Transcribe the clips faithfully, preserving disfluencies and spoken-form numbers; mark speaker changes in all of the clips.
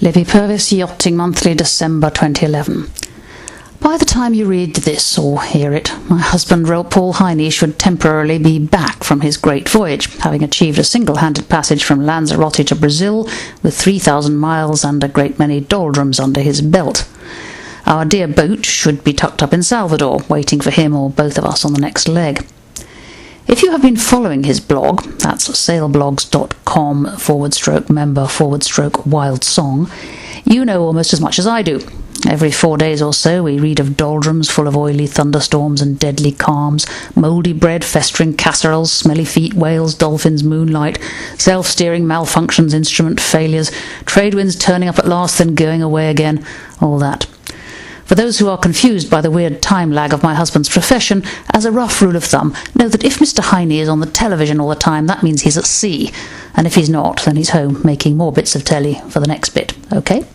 Speaker 1: Livy Purvis Yachting Monthly, December twenty eleven. By the time you read this or hear it, my husband, Paul Heine, should temporarily be back from his great voyage, having achieved a single-handed passage from Lanzarote to Brazil with three thousand miles and a great many doldrums under his belt. Our dear boat should be tucked up in Salvador, waiting for him or both of us on the next leg. If you have been following his blog, that's sailblogs.com forward stroke member forward stroke wild song, you know almost as much as I do. Every four days or so we read of doldrums full of oily thunderstorms and deadly calms, mouldy bread, festering casseroles, smelly feet, whales, dolphins, moonlight, self-steering malfunctions, instrument failures, trade winds turning up at last then going away again, all that. For those who are confused by the weird time lag of my husband's profession, as a rough rule of thumb, know that if Mister Heine is on the television all the time, that means he's at sea, and if he's not, then he's home making more bits of telly for the next bit, okay?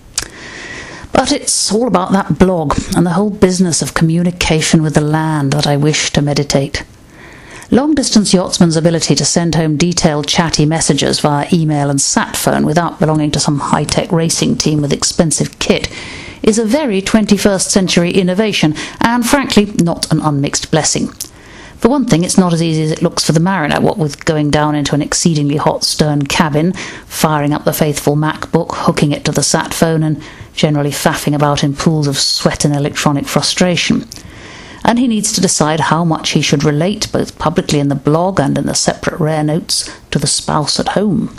Speaker 1: But it's all about that blog and the whole business of communication with the land that I wish to meditate. Long-distance yachtsmen's ability to send home detailed chatty messages via email and sat phone without belonging to some high-tech racing team with expensive kit is a very twenty-first century innovation, and frankly not an unmixed blessing. For one thing, it's not as easy as it looks for the mariner, what with going down into an exceedingly hot stern cabin, firing up the faithful MacBook, hooking it to the sat phone, and generally faffing about in pools of sweat and electronic frustration. And he needs to decide how much he should relate, both publicly in the blog and in the separate rare notes, to the spouse at home.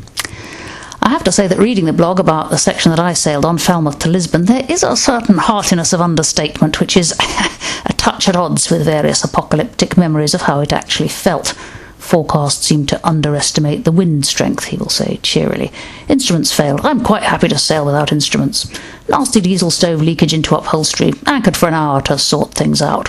Speaker 1: I have to say that reading the blog about the section that I sailed on, Falmouth to Lisbon, there is a certain heartiness of understatement which is a touch at odds with various apocalyptic memories of how it actually felt. Forecasts seem to underestimate the wind strength, he will say cheerily. Instruments failed. I'm quite happy to sail without instruments. Nasty diesel stove leakage into upholstery. Anchored for an hour to sort things out.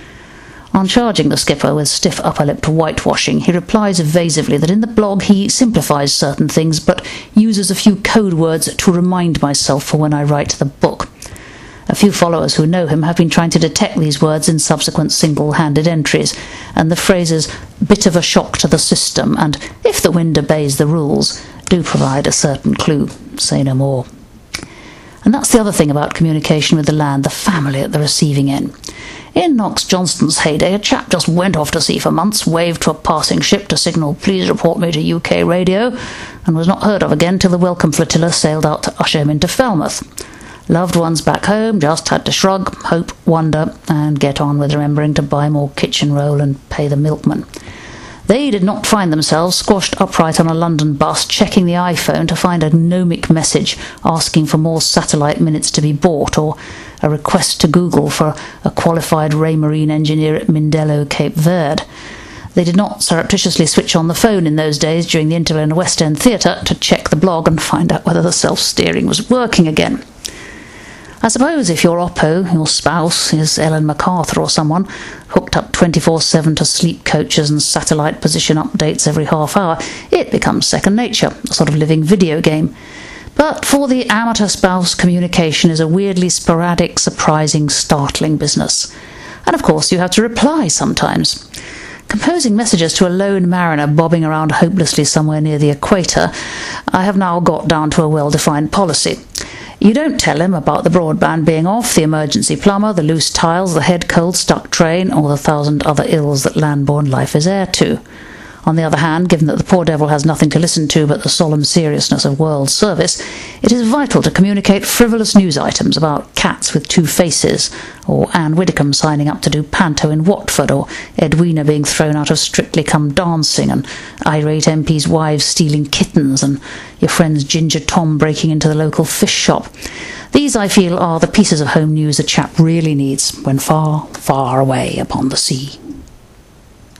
Speaker 1: On charging the skipper with stiff upper-lipped whitewashing, he replies evasively that in the blog he simplifies certain things, but uses a few code words to remind myself for when I write the book. A few followers who know him have been trying to detect these words in subsequent single-handed entries, and the phrases "bit of a shock to the system" and "if the wind obeys the rules" do provide a certain clue. Say no more. And that's the other thing about communication with the land, the family at the receiving end. In Knox Johnston's heyday, a chap just went off to sea for months, waved to a passing ship to signal "please report me to U K radio," and was not heard of again till the welcome flotilla sailed out to usher him into Falmouth. Loved ones back home just had to shrug, hope, wonder, and get on with remembering to buy more kitchen roll and pay the milkman. They did not find themselves squashed upright on a London bus checking the iPhone to find a gnomic message asking for more satellite minutes to be bought, or a request to Google for a qualified Raymarine engineer at Mindelo, Cape Verde. They did not surreptitiously switch on the phone in those days during the interval in a West End theatre to check the blog and find out whether the self-steering was working again. I suppose if your oppo, your spouse, is Ellen MacArthur or someone, hooked up twenty-four seven to sleep coaches and satellite position updates every half hour, it becomes second nature, a sort of living video game. But for the amateur spouse, communication is a weirdly sporadic, surprising, startling business. And of course you have to reply sometimes. Composing messages to a lone mariner bobbing around hopelessly somewhere near the equator, I have now got down to a well-defined policy. You don't tell him about the broadband being off, the emergency plumber, the loose tiles, the head cold stuck train, or the thousand other ills that land-born life is heir to. On the other hand, given that the poor devil has nothing to listen to but the solemn seriousness of world service, it is vital to communicate frivolous news items about cats with two faces, or Anne Widdecombe signing up to do panto in Watford, or Edwina being thrown out of Strictly Come Dancing, and irate M Ps' wives stealing kittens, and your friend's Ginger Tom breaking into the local fish shop. These, I feel, are the pieces of home news a chap really needs when far, far away upon the sea.